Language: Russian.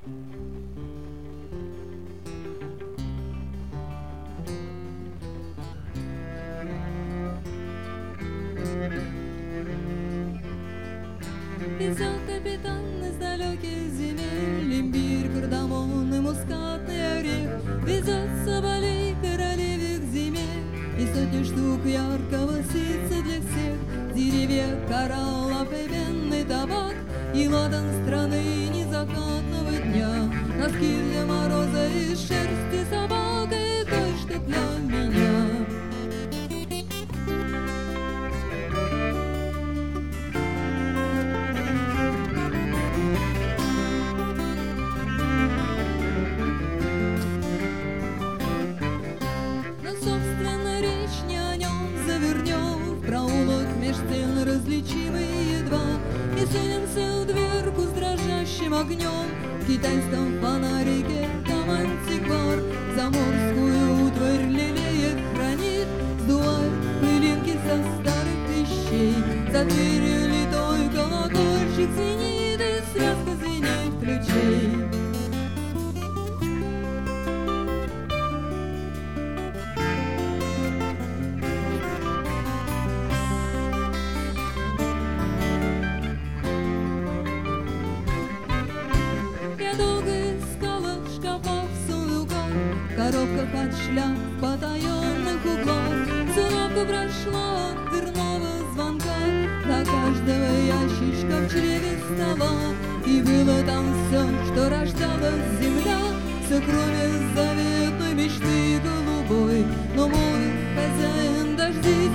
Везет капитан из далеких земель имбирь, кардамон и мускатный орех. Везет соболей королевих земель и сотни штук яркого ситца для всех. Деревья, кораллов и венный табак и ладан страны незакатного дня. Носки для мороза из шерсти собак и кое-что для меня. Различимый едва, и сунемся в дверку с дрожащим огнем. В китайском фонарике там антиквар заморскую утварь лелеет, хранит, сдувает пылинки со старых вещей. За дверью литой колокольчик звенит, и связка звенит ключей. В коробках от шляп в потаенных углах циновку прошла от дверного звонка до каждого ящичка в чреве стола. И было там все, что рождала земля, все кроме заветной мечты голубой. Но мой хозяин дожди